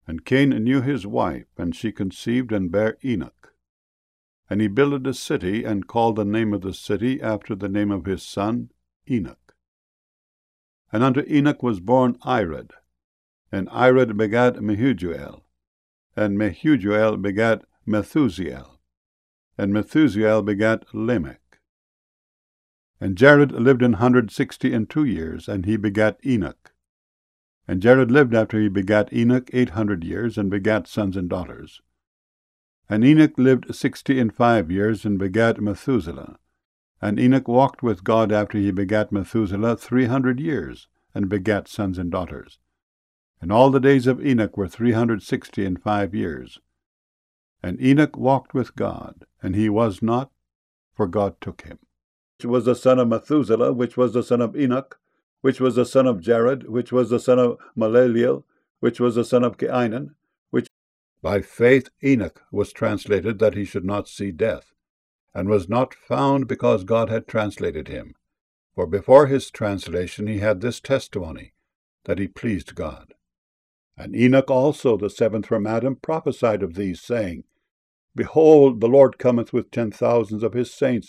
And Cain knew his wife, and she conceived and bare Enoch. And he builded a city, and called the name of the city after the name of his son, Enoch. And unto Enoch was born Irad, and Irad begat Mehujael, and Mehujael begat Methusael, and Methusael begat Lamech. And Jared lived 162 years, and he begat Enoch. And Jared lived after he begat Enoch 800 years, and begat sons and daughters. And Enoch lived 65 years, and begat Methuselah. And Enoch walked with God after he begat Methuselah 300 years, and begat sons and daughters. And all the days of Enoch were 365 years. And Enoch walked with God, and he was not, for God took him. Which was the son of Methuselah, which was the son of Enoch, which was the son of Jared, which was the son of Maleleel, which was the son of Cainan, which by faith Enoch was translated that he should not see death, and was not found because God had translated him. For before his translation he had this testimony, that he pleased God. And Enoch also, the seventh from Adam, prophesied of these, saying, Behold, the Lord cometh with 10,000s of his saints